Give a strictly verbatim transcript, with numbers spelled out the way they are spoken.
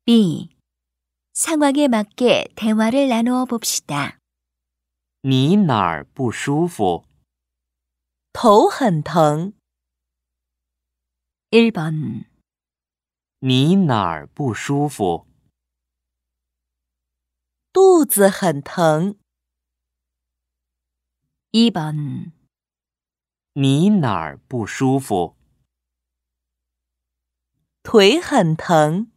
B. 상황에 맞게 대화를 나누어 봅시다. 你哪儿不舒服? 头很疼。 일 번. 你哪儿不舒服? 肚子很疼。 이 번. 你哪儿不舒服? 腿很疼。